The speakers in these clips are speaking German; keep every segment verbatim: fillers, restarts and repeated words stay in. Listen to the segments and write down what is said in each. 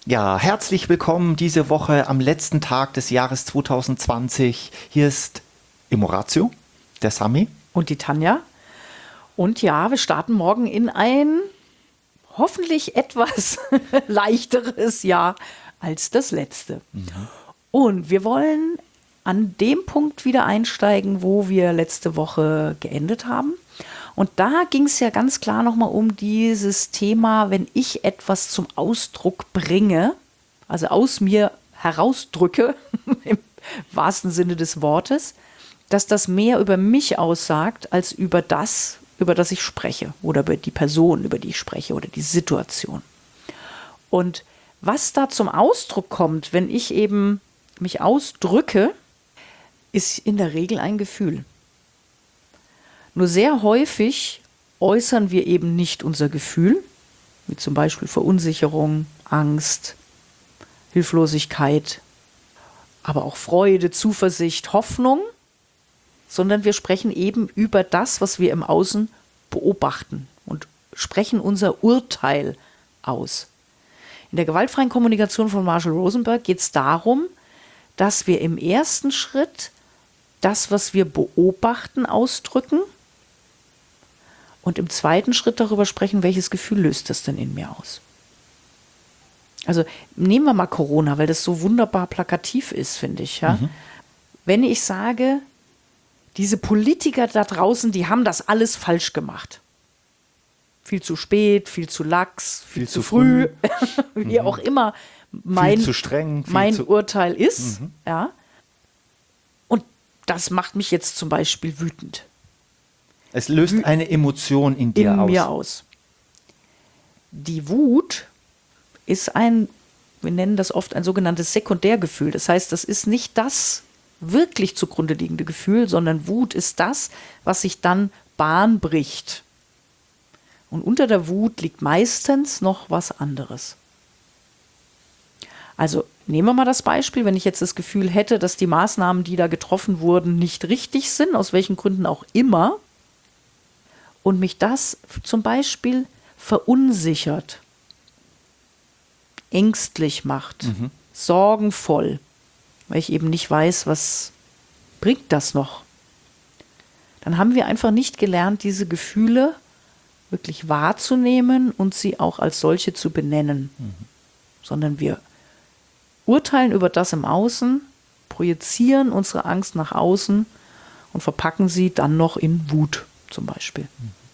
Ja, herzlich willkommen diese Woche am letzten Tag des Jahres zwanzig zwanzig. Hier ist Emoratio, der Sami. Und die Tanja. Und ja, wir starten morgen in ein hoffentlich etwas leichteres Jahr als das letzte. Mhm. Und wir wollen an dem Punkt wieder einsteigen, wo wir letzte Woche geendet haben. Und da ging es ja ganz klar nochmal um dieses Thema, wenn ich etwas zum Ausdruck bringe, also aus mir herausdrücke, im wahrsten Sinne des Wortes, dass das mehr über mich aussagt, als über das, über das ich spreche oder über die Person, über die ich spreche oder die Situation. Und was da zum Ausdruck kommt, wenn ich eben mich ausdrücke, ist in der Regel ein Gefühl. Nur sehr häufig äußern wir eben nicht unser Gefühl, wie zum Beispiel Verunsicherung, Angst, Hilflosigkeit, aber auch Freude, Zuversicht, Hoffnung, sondern wir sprechen eben über das, was wir im Außen beobachten und sprechen unser Urteil aus. In der gewaltfreien Kommunikation von Marshall Rosenberg geht es darum, dass wir im ersten Schritt das, was wir beobachten, ausdrücken und im zweiten Schritt darüber sprechen, welches Gefühl löst das denn in mir aus. Also nehmen wir mal Corona, weil das so wunderbar plakativ ist, finde ich. Ja? Mhm. Wenn ich sage, diese Politiker da draußen, die haben das alles falsch gemacht. Viel zu spät, viel zu lax, viel, viel zu, zu früh, früh. wie mhm. auch immer mein, viel zu streng, viel mein zu Urteil ist. Mhm. Ja? Und das macht mich jetzt zum Beispiel wütend. Es löst eine Emotion in dir in aus. mir aus. Die Wut ist ein, wir nennen das oft ein sogenanntes Sekundärgefühl. Das heißt, das ist nicht das wirklich zugrunde liegende Gefühl, sondern Wut ist das, was sich dann Bahn bricht. Und unter der Wut liegt meistens noch was anderes. Also nehmen wir mal das Beispiel, wenn ich jetzt das Gefühl hätte, dass die Maßnahmen, die da getroffen wurden, nicht richtig sind, aus welchen Gründen auch immer, und mich das zum Beispiel verunsichert, ängstlich macht, mhm. sorgenvoll, weil ich eben nicht weiß, was bringt das noch. Dann haben wir einfach nicht gelernt, diese Gefühle wirklich wahrzunehmen und sie auch als solche zu benennen, mhm. sondern wir urteilen über das im Außen, projizieren unsere Angst nach außen und verpacken sie dann noch in Wut zum Beispiel.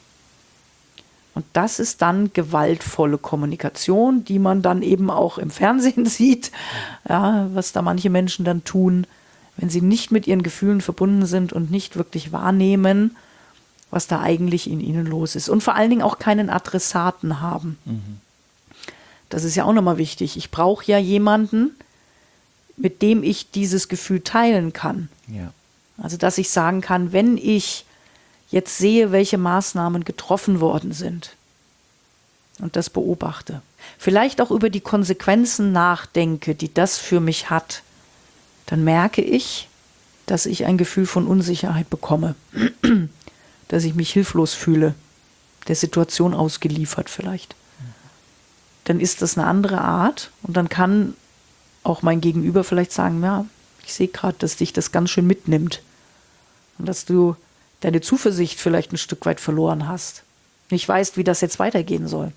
Und das ist dann gewaltvolle Kommunikation, die man dann eben auch im Fernsehen sieht, ja, was da manche Menschen dann tun, wenn sie nicht mit ihren Gefühlen verbunden sind und nicht wirklich wahrnehmen, was da eigentlich in ihnen los ist. Und vor allen Dingen auch keinen Adressaten haben. Mhm. Das ist ja auch nochmal wichtig. Ich brauche ja jemanden, mit dem ich dieses Gefühl teilen kann. Ja. Also dass ich sagen kann, wenn ich jetzt sehe, welche Maßnahmen getroffen worden sind und das beobachte, vielleicht auch über die Konsequenzen nachdenke, die das für mich hat, dann merke ich, dass ich ein Gefühl von Unsicherheit bekomme, dass ich mich hilflos fühle, der Situation ausgeliefert vielleicht. Dann ist das eine andere Art und dann kann auch mein Gegenüber vielleicht sagen, ja, ich sehe gerade, dass dich das ganz schön mitnimmt und dass du deine Zuversicht vielleicht ein Stück weit verloren hast. Nicht weißt, wie das jetzt weitergehen soll.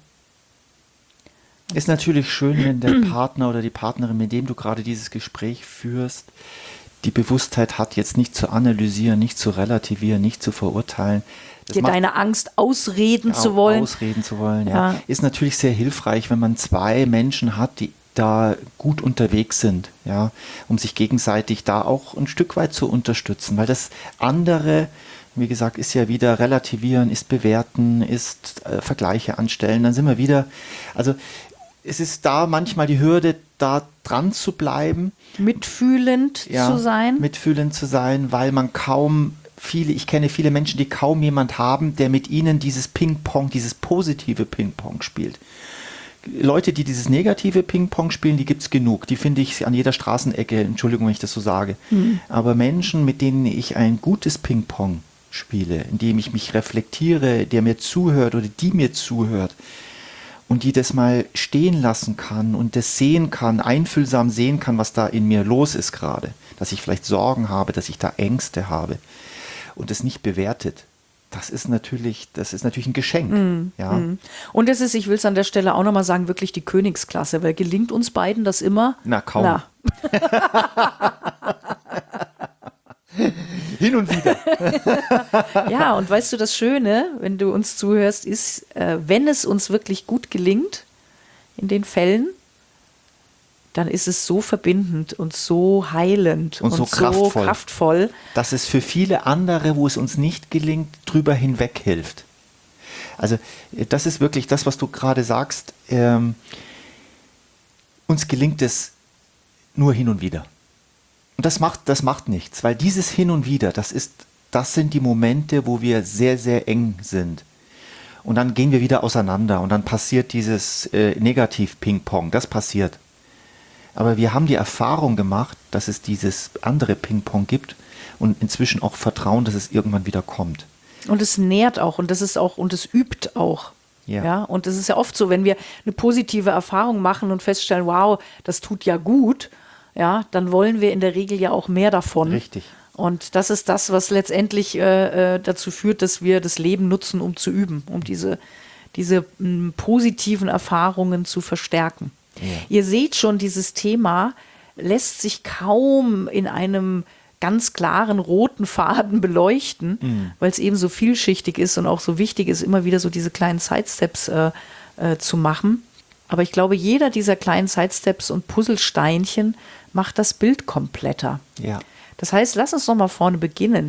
Ist natürlich schön, wenn der Partner oder die Partnerin, mit dem du gerade dieses Gespräch führst, die Bewusstheit hat, jetzt nicht zu analysieren, nicht zu relativieren, nicht zu verurteilen. Das dir deine Angst ausreden ja, zu wollen. Ausreden zu wollen, ja. Ja. Ist natürlich sehr hilfreich, wenn man zwei Menschen hat, die da gut unterwegs sind, ja, um sich gegenseitig da auch ein Stück weit zu unterstützen, weil das andere, wie gesagt, ist ja wieder relativieren, ist bewerten, ist äh, Vergleiche anstellen, dann sind wir wieder, also es ist da manchmal die Hürde, da dran zu bleiben. Mitfühlend ja, zu sein. Mitfühlend zu sein, weil man kaum viele, ich kenne viele Menschen, die kaum jemand haben, der mit ihnen dieses Ping-Pong, dieses positive Ping-Pong spielt. Leute, die dieses negative Ping-Pong spielen, die gibt es genug. Die finde ich an jeder Straßenecke, Entschuldigung, wenn ich das so sage. Mhm. Aber Menschen, mit denen ich ein gutes Ping-Pong spiele, indem ich mich reflektiere, der mir zuhört oder die mir zuhört und die das mal stehen lassen kann und das sehen kann, einfühlsam sehen kann, was da in mir los ist gerade, dass ich vielleicht Sorgen habe, dass ich da Ängste habe und es nicht bewertet. Das ist natürlich, das ist natürlich ein Geschenk. Mm, ja. Mm. Und das ist, ich will es an der Stelle auch nochmal sagen, wirklich die Königsklasse, weil gelingt uns beiden das immer? Na, kaum. Na. Hin und wieder. Ja, und weißt du, das Schöne, wenn du uns zuhörst, ist, äh, wenn es uns wirklich gut gelingt, in den Fällen, dann ist es so verbindend und so heilend und, und so, so kraftvoll, kraftvoll, dass es für viele andere, wo es uns nicht gelingt, drüber hinweg hilft. Also das ist wirklich das, was du gerade sagst. Ähm, uns gelingt es nur hin und wieder. Und das macht, das macht nichts, weil dieses Hin und Wieder, das ist, das sind die Momente, wo wir sehr, sehr eng sind. Und dann gehen wir wieder auseinander und dann passiert dieses äh, Negativ-Ping-Pong, das passiert. Aber wir haben die Erfahrung gemacht, dass es dieses andere Ping-Pong gibt und inzwischen auch Vertrauen, dass es irgendwann wieder kommt. Und es nährt auch und das ist auch und es übt auch. Ja. Ja. Und es ist ja oft so, wenn wir eine positive Erfahrung machen und feststellen, wow, das tut ja gut, ja, dann wollen wir in der Regel ja auch mehr davon. Richtig. Und das ist das, was letztendlich äh, dazu führt, dass wir das Leben nutzen, um zu üben, um diese, diese m, positiven Erfahrungen zu verstärken. Ja. Ihr seht schon, dieses Thema lässt sich kaum in einem ganz klaren roten Faden beleuchten, mhm. weil es eben so vielschichtig ist und auch so wichtig ist, immer wieder so diese kleinen Sidesteps äh, äh, zu machen. Aber ich glaube, jeder dieser kleinen Sidesteps und Puzzlesteinchen macht das Bild kompletter. Ja. Das heißt, lass uns noch mal vorne beginnen.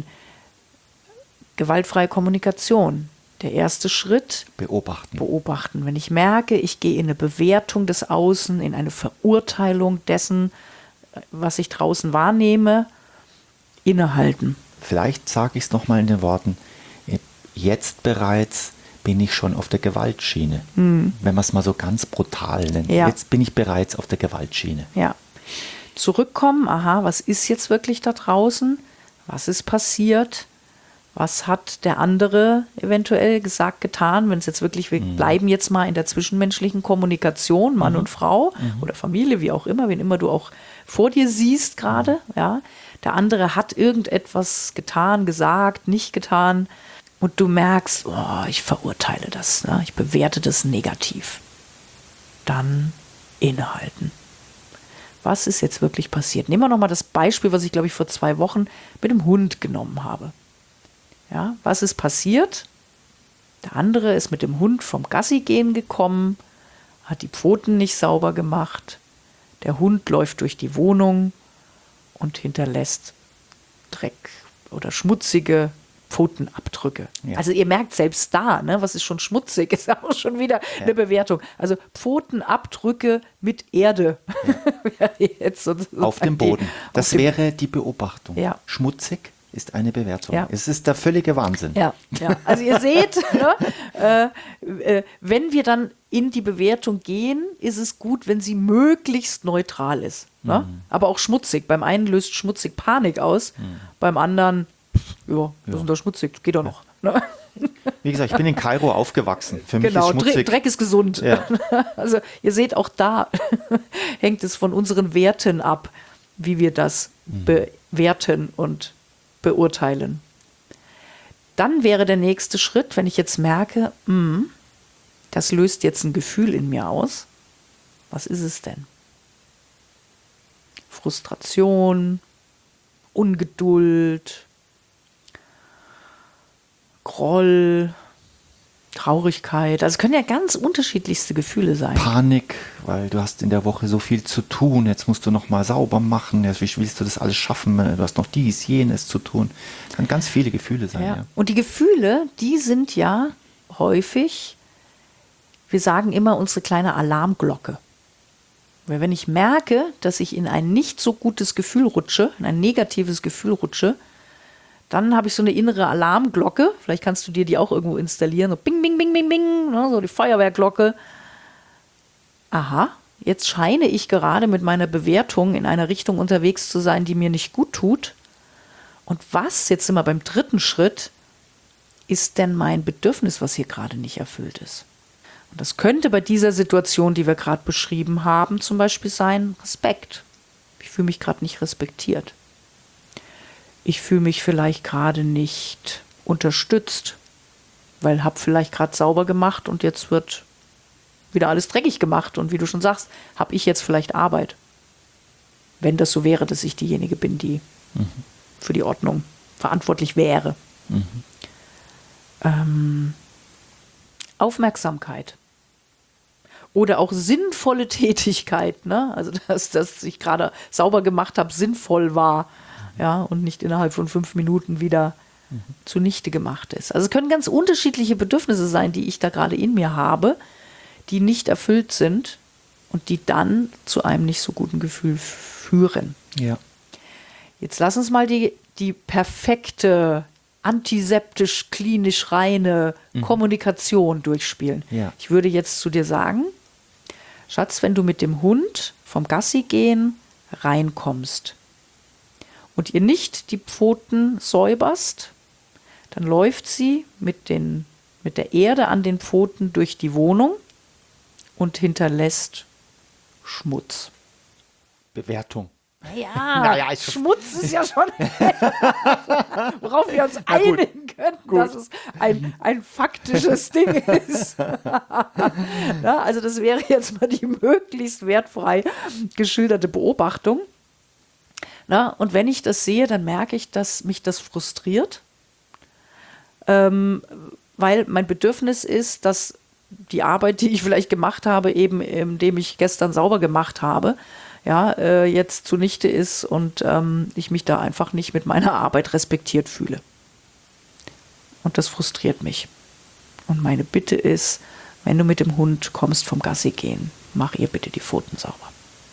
Gewaltfreie Kommunikation. Der erste Schritt. Beobachten. Beobachten. Wenn ich merke, ich gehe in eine Bewertung des Außen, in eine Verurteilung dessen, was ich draußen wahrnehme, innehalten. Vielleicht sage ich es noch mal in den Worten, jetzt bereits bin ich schon auf der Gewaltschiene. Hm. Wenn man es mal so ganz brutal nennt. Ja. Jetzt bin ich bereits auf der Gewaltschiene. Ja. Zurückkommen, aha, was ist jetzt wirklich da draußen? Was ist passiert? Was hat der andere eventuell gesagt, getan? Wenn es jetzt wirklich, wir mhm. bleiben jetzt mal in der zwischenmenschlichen Kommunikation, Mann mhm. und Frau mhm. oder Familie, wie auch immer, wen immer du auch vor dir siehst gerade, mhm. ja. Der andere hat irgendetwas getan, gesagt, nicht getan und du merkst, oh, ich verurteile das, ne? Ich bewerte das negativ. Dann innehalten. Was ist jetzt wirklich passiert? Nehmen wir nochmal das Beispiel, was ich, glaube ich, vor zwei Wochen mit dem Hund genommen habe. Ja, was ist passiert? Der andere ist mit dem Hund vom Gassi-Gehen gekommen, hat die Pfoten nicht sauber gemacht. Der Hund läuft durch die Wohnung und hinterlässt Dreck oder schmutzige Pfotenabdrücke. Ja. Also ihr merkt selbst da, ne, was ist schon schmutzig, ist ja auch schon wieder ja. eine Bewertung. Also Pfotenabdrücke mit Erde. Ja. Jetzt auf dem Boden. Das dem wäre die Beobachtung. Ja. Schmutzig ist eine Bewertung. Ja. Es ist der völlige Wahnsinn. Ja, ja. Also ihr seht, ne, äh, äh, wenn wir dann in die Bewertung gehen, ist es gut, wenn sie möglichst neutral ist. Ne? Mhm. Aber auch schmutzig. Beim einen löst schmutzig Panik aus, mhm. beim anderen ja, wir ja. sind da schmutzig, geht doch noch. Ne? Wie gesagt, ich bin in Kairo aufgewachsen. Für mich genau, ist schmutzig. Dreck ist gesund. Ja. Also ihr seht, auch da hängt es von unseren Werten ab, wie wir das mhm. bewerten und beurteilen. Dann wäre der nächste Schritt, wenn ich jetzt merke, mh, das löst jetzt ein Gefühl in mir aus. Was ist es denn? Frustration, Ungeduld, Groll, Traurigkeit. Also es können ja ganz unterschiedlichste Gefühle sein. Panik, weil du hast in der Woche so viel zu tun. Jetzt musst du noch mal sauber machen. Wie willst du das alles schaffen? Du hast noch dies, jenes zu tun. Das können ganz viele Gefühle sein. Ja. Ja. Und die Gefühle, die sind ja häufig, wir sagen immer, unsere kleine Alarmglocke. Weil wenn ich merke, dass ich in ein nicht so gutes Gefühl rutsche, in ein negatives Gefühl rutsche, dann habe ich so eine innere Alarmglocke. Vielleicht kannst du dir die auch irgendwo installieren. So bing, bing, bing, bing, bing. Ne, so die Feuerwehrglocke. Aha, jetzt scheine ich gerade mit meiner Bewertung in einer Richtung unterwegs zu sein, die mir nicht gut tut. Und was, jetzt sind wir beim dritten Schritt, ist denn mein Bedürfnis, was hier gerade nicht erfüllt ist? Und das könnte bei dieser Situation, die wir gerade beschrieben haben, zum Beispiel sein, Respekt. Ich fühle mich gerade nicht respektiert. Ich fühle mich vielleicht gerade nicht unterstützt, weil habe vielleicht gerade sauber gemacht und jetzt wird wieder alles dreckig gemacht. Und wie du schon sagst, habe ich jetzt vielleicht Arbeit. Wenn das so wäre, dass ich diejenige bin, die mhm. für die Ordnung verantwortlich wäre. Mhm. Ähm, Aufmerksamkeit. Oder auch sinnvolle Tätigkeit. Ne? Also, dass, dass ich gerade sauber gemacht habe, sinnvoll war. Ja, und nicht innerhalb von fünf Minuten wieder mhm. zunichte gemacht ist. Also es können ganz unterschiedliche Bedürfnisse sein, die ich da gerade in mir habe, die nicht erfüllt sind und die dann zu einem nicht so guten Gefühl führen. Ja. Jetzt lass uns mal die, die perfekte, antiseptisch, klinisch reine mhm. Kommunikation durchspielen. Ja. Ich würde jetzt zu dir sagen, Schatz, wenn du mit dem Hund vom Gassi gehen reinkommst und ihr nicht die Pfoten säuberst, dann läuft sie mit, den, mit der Erde an den Pfoten durch die Wohnung und hinterlässt Schmutz. Bewertung. Ja, naja, ist Schmutz ist ja schon, worauf wir uns einigen können, gut. Dass es ein, ein faktisches Ding ist. Na, also das wäre jetzt mal die möglichst wertfrei geschilderte Beobachtung. Na, und wenn ich das sehe, dann merke ich, dass mich das frustriert, ähm, weil mein Bedürfnis ist, dass die Arbeit, die ich vielleicht gemacht habe, eben indem ich gestern sauber gemacht habe, ja, äh, jetzt zunichte ist und ähm, ich mich da einfach nicht mit meiner Arbeit respektiert fühle. Und das frustriert mich. Und meine Bitte ist, wenn du mit dem Hund kommst vom Gassi gehen, mach ihr bitte die Pfoten sauber.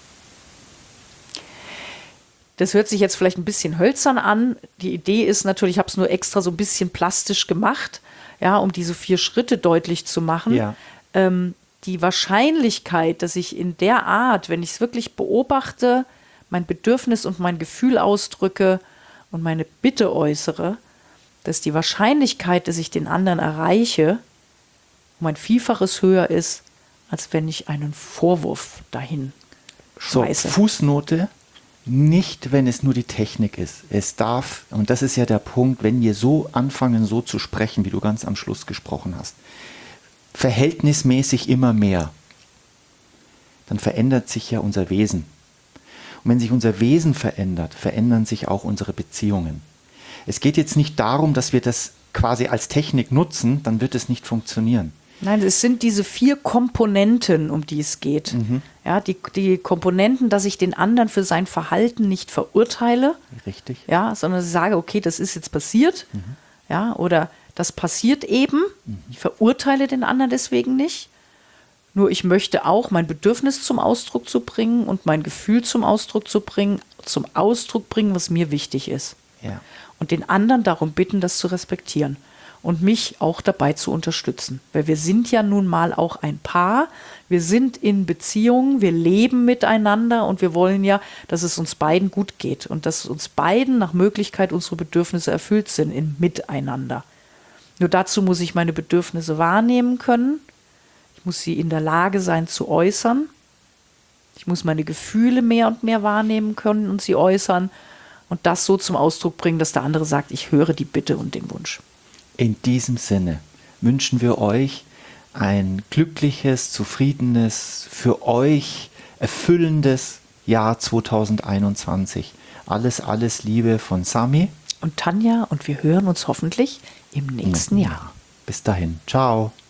Das hört sich jetzt vielleicht ein bisschen hölzern an. Die Idee ist natürlich, ich habe es nur extra so ein bisschen plastisch gemacht, ja, um diese vier Schritte deutlich zu machen. Ja. Ähm, die Wahrscheinlichkeit, dass ich in der Art, wenn ich es wirklich beobachte, mein Bedürfnis und mein Gefühl ausdrücke und meine Bitte äußere, dass die Wahrscheinlichkeit, dass ich den anderen erreiche, um ein Vielfaches höher ist, als wenn ich einen Vorwurf dahin schmeiße. So, Fußnote, nicht, wenn es nur die Technik ist. Es darf, und das ist ja der Punkt, wenn wir so anfangen, so zu sprechen, wie du ganz am Schluss gesprochen hast, verhältnismäßig immer mehr, dann verändert sich ja unser Wesen. Und wenn sich unser Wesen verändert, verändern sich auch unsere Beziehungen. Es geht jetzt nicht darum, dass wir das quasi als Technik nutzen, dann wird es nicht funktionieren. Nein, es sind diese vier Komponenten, um die es geht. Mhm. Ja, die, die Komponenten, dass ich den anderen für sein Verhalten nicht verurteile. Richtig. Ja, sondern sage, okay, das ist jetzt passiert. Mhm. Ja, oder das passiert eben. Mhm. Ich verurteile den anderen deswegen nicht. Nur ich möchte auch mein Bedürfnis zum Ausdruck zu bringen und mein Gefühl zum Ausdruck zu bringen, zum Ausdruck bringen, was mir wichtig ist. Ja. Und den anderen darum bitten, das zu respektieren. Und mich auch dabei zu unterstützen. Weil wir sind ja nun mal auch ein Paar, wir sind in Beziehungen, wir leben miteinander und wir wollen ja, dass es uns beiden gut geht und dass uns beiden nach Möglichkeit unsere Bedürfnisse erfüllt sind im Miteinander. Nur dazu muss ich meine Bedürfnisse wahrnehmen können, ich muss sie in der Lage sein zu äußern, ich muss meine Gefühle mehr und mehr wahrnehmen können und sie äußern und das so zum Ausdruck bringen, dass der andere sagt, ich höre die Bitte und den Wunsch. In diesem Sinne wünschen wir euch ein glückliches, zufriedenes, für euch erfüllendes Jahr zwanzig einundzwanzig. Alles, alles Liebe von Sami und Tanja und wir hören uns hoffentlich im nächsten Jahr. Bis dahin. Ciao.